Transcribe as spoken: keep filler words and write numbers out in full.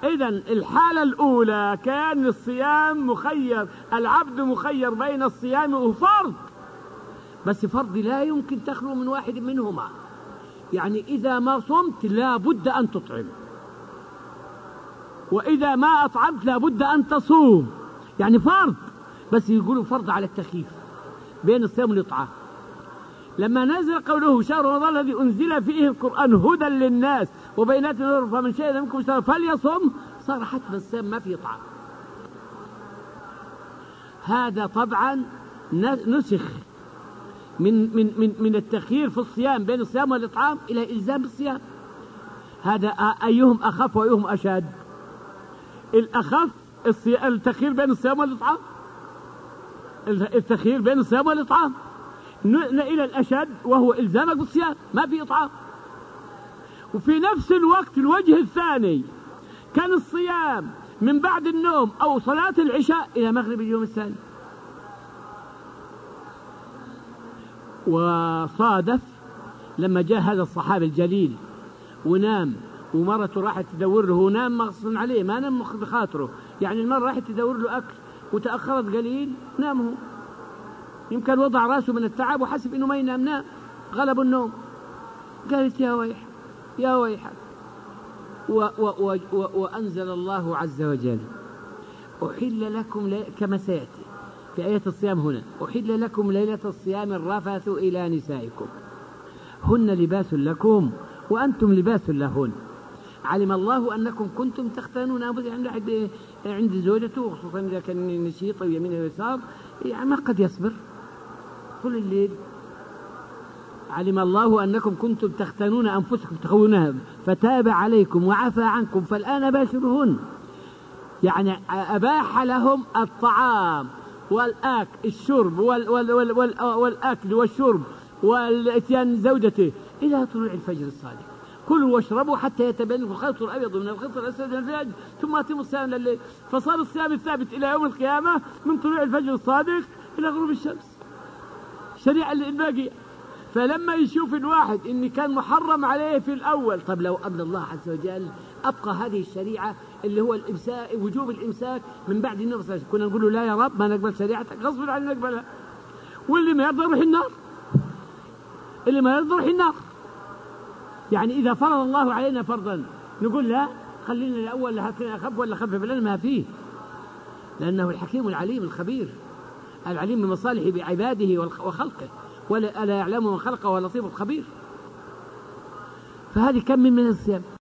إذن الحالة الأولى كان الصيام مخير، العبد مخير بين الصيام وفرض، بس فرض لا يمكن تخلو من واحد منهما. يعني إذا ما صمت لا بد أن تطعم، وإذا ما أطعمت لا بد أن تصوم، يعني فرض، بس يقولوا فرض على التخفيف بين الصيام والإطعام. لما نزل قوله شهر رمضان الذي أنزل فيه القرآن هدى للناس وبينات من الهدى فمن شهد منكم الشهر فليصم، صار حتما الصيام ما في إطعام. هذا طبعا نسخ من من من من التخيير في الصيام بين الصيام والإطعام إلى إلزام بالصيام. هذا أيهم أخف وأيهم أشد؟ الأخف التخيير بين الصيام والإطعام، التخيير بين الصيام والإطعام إلى الأشد وهو إلزامك بالصيام ما في إطعام. وفي نفس الوقت الوجه الثاني كان الصيام من بعد النوم أو صلاة العشاء إلى مغرب اليوم الثاني. وصادف لما جاء هذا الصحابي الجليل ونام ومرته راحت تدور له، ونام مغصب عليه ما نام بخاطره، يعني المرة راحت تدور له أكل وتأخرت قليل نام هو، يمكن وضع راسه من التعب وحسب إنه ما ينام، نام غلب النوم. قالت يا ويح يا ويحك، و و و و وأنزل الله عز وجل أحل لكم كما سيأتي في آية الصيام هنا، أحل لكم ليلة الصيام الرفث إلى نسائكم هن لباس لكم وأنتم لباس لهن علم الله أنكم كنتم تختانون أنفسكم عند عند زوجته، خصوصا إذا كان نشيط ويمينه ويسار، يعني ما قد يصبر طول الليل. علم الله أنكم كنتم تختانون أنفسكم تخونها فتاب عليكم وعفى عنكم فالآن باشرهن، يعني أباح لهم الطعام والأكل الشرب وال وال وال وال والأكل والشرب والإتيان زوجته إلى طلوع الفجر الصادق. كلوا واشربوا حتى يتبين لكم الخيط الأبيض من الخيط الأسود من الفجر ثم أتموا الصيام لليل. فصار الصيام الثابت إلى يوم القيامة من طلوع الفجر الصادق إلى غروب الشمس، الشريعة الباقية. فلما يشوف الواحد إن كان محرم عليه في الأول، طب لو أن الله عز وجل أبقى هذه الشريعة اللي هو الإمساك، وجوب الإمساك من بعد النوم، كنا نقول له لا يا رب ما نقبل شريعتك، غصب عننا نقبلها، واللي ما يرضى يروح النار، اللي ما يرضى يروح النار. يعني إذا فرض الله علينا فرضا نقول لا خلينا الأول هاتنا أخف ولا خفف لنا ما فيه، لأنه الحكيم العليم الخبير العليم بمصالح بعباده وخلقه، ولا ألا يعلم من خلقه وهو اللطيف الخبير. فهذه كم من من الصيام.